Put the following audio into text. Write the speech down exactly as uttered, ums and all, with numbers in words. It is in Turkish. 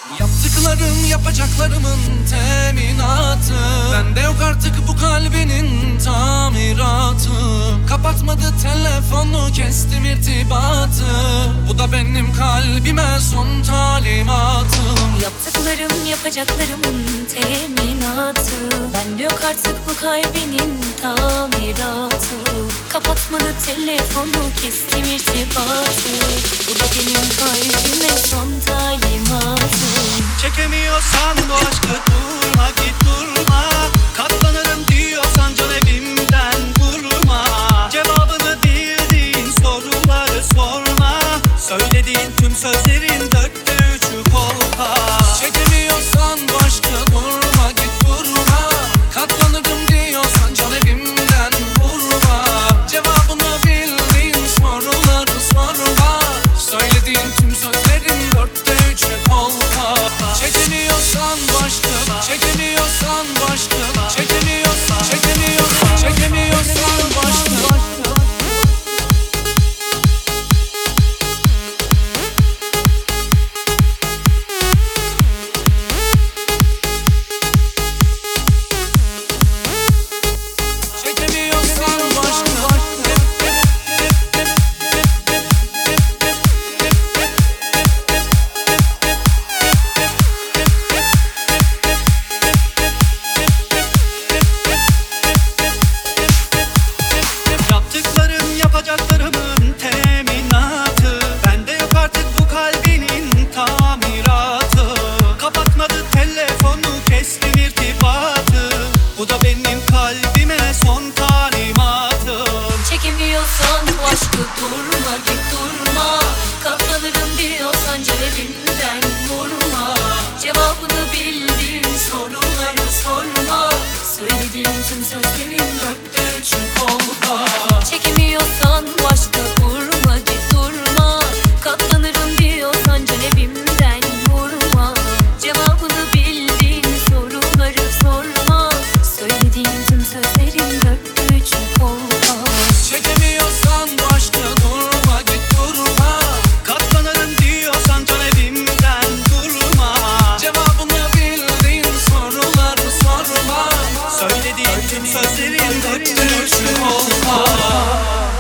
Yaptıklarım yapacaklarımın teminatı. Bende yok artık bu kalbinin tamiratı. Kapatmadı telefonu, kestim irtibatı. Bu da benim kalbime son talimatım. Yaptıklarım yapacaklarımın teminatı. Bende yok artık bu kalbinin tamiratı. Kapatmadı telefonu, kestim irtibatı. Bu da benim kalbime son talimatım. Çekemiyorsan bu aşkı durma, git durma. Katlanırım diyorsan can evimden vurma. Cevabını bildiğin soruları sorma. Söylediğin tüm sözlerin dörtte üçü kolpa. Çekemiyorsan bu aşkı durma, git durma. Katlanırım diyorsan can evimden vurma. Cevabını bildiğin soruları sorma. Söylediğin tüm sözlerin dörtte üçü kolpa. Çekemiyorsan bu aşkı, çekemiyorsan bu aşkı, çekemiyorsan, çekemiyorsan, çekemiyorsan bu aşkı. Yaptıklarım yapacaklarımın teminatı. Bende yok artık bu kalbinin tamiratı. Kapatmadı telefonu, kestim irtibatı. Bu da benim kalbime son talimatım. Çekemiyorsan bu aşkı durma, git durma. Katlanırım diyorsan cebimden vurma. Cevabını bildiğin soruları sorma. Söylediğin tüm sözlerin dörtte üçü kolpa. Çekemiyorsan bu aşkı durma, git durma. Katlanırım diyorsan cebimden vurma. Cevabını bildiğin soruları sorma. Söylediğin tüm sözlerin dörtte üçü kolpa. Çekemiyorsan bu aşkı durma, git durma. Katlanırım diyorsan can evimden vurma. Cevabını bildiğin soruları sorma. Söylediğin tüm sözlerin dörtte üçü kolpa.